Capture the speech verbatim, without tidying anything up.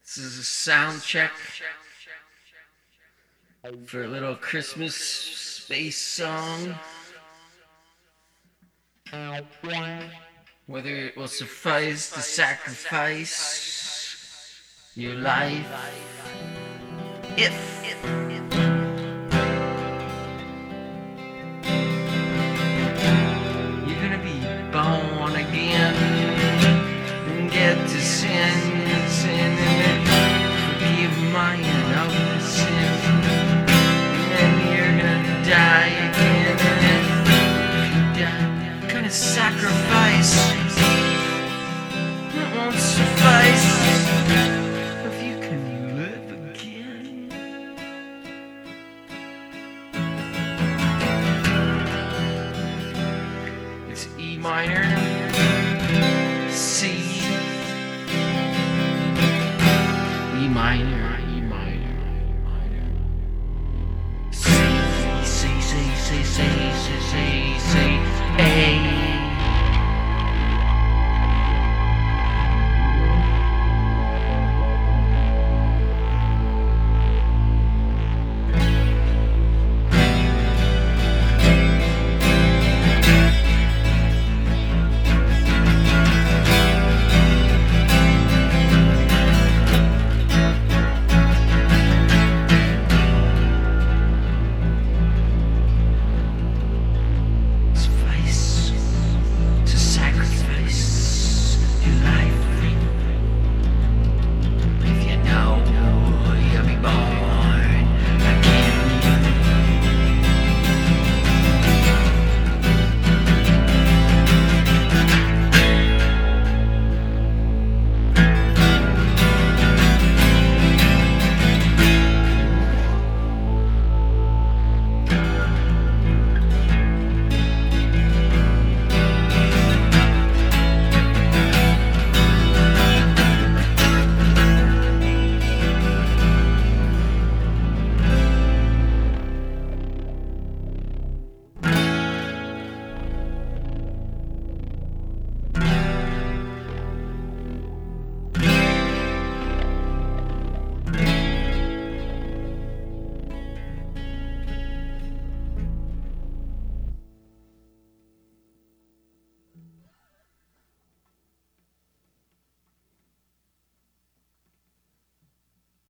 This is a sound check for a little Christmas space song. Whether it will suffice to sacrifice your life, if you're gonna be born again and get to sin, sin and forgive mine of the sin, and then you're gonna die again. And if you die, what kind of sacrifice that won't suffice if you can live again? It's E minor, C, E minor.